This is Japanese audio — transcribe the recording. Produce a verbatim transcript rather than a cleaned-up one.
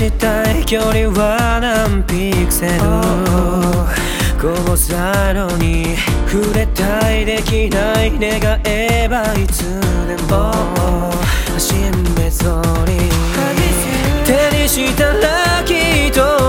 したい距離は何ピクセル、こぼさのに触れたいできない願えばいつでも足目そり手にしたらきっと